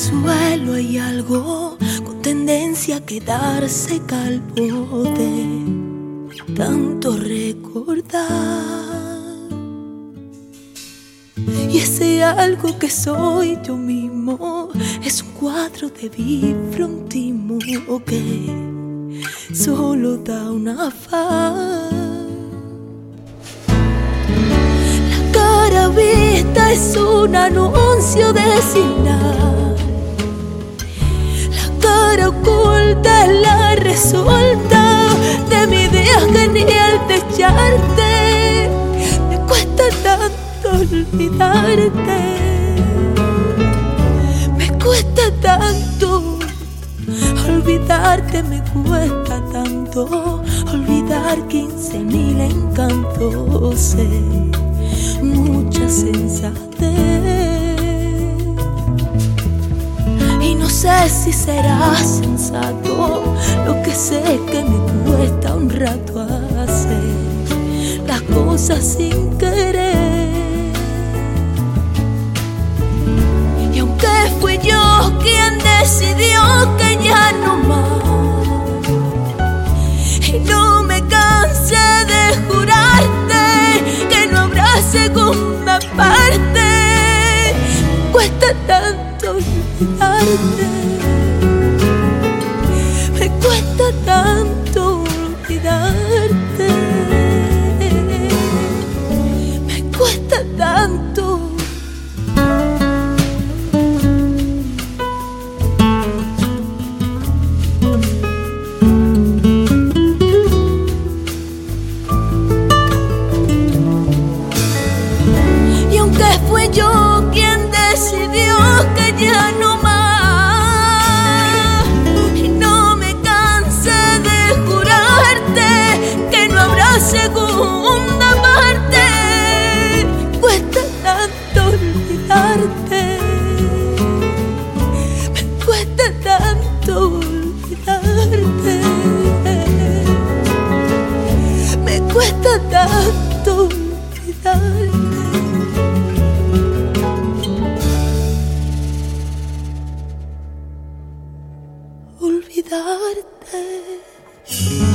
suelo hay algo con tendencia a quedarse calvo de tanto recordar. Y ese algo que soy yo mismo es un cuadro de bifrontismo que solo da una faz. La cara vista es un anuncio de signar. La cara oculta es la resulta de mi idea genial de echarte. Me cuesta tanto olvidarte. Me cuesta tanto olvidarte, me cuesta tanto olvidar 15.000 encantos, mucha sensatez. Y no sé si será sensato, lo que sé es que me cuesta un rato hacer las cosas sin querer. Y aunque fui yo quien decidió que ya no más, y no me cansé de jurarte que no habrá segunda parte, cuesta tanto olvidarte. Me cuesta tanto olvidarte. Me cuesta tanto. Fui yo quien decidió que ya no más, y no me cansé de jurarte que no habrá segunda parte. Cuesta tanto olvidarte. Me cuesta tanto olvidarte. Me cuesta tanto olvidarte. Olvidarte.